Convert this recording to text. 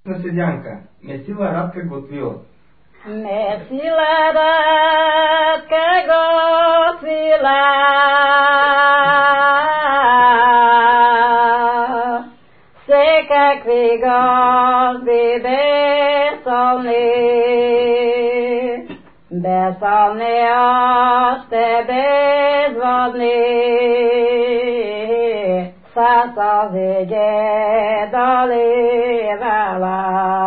седянка, месила Радка готвила. Месила Радка готвила, всекакви гости безсолни, още безводни, със сълзи ги доливала.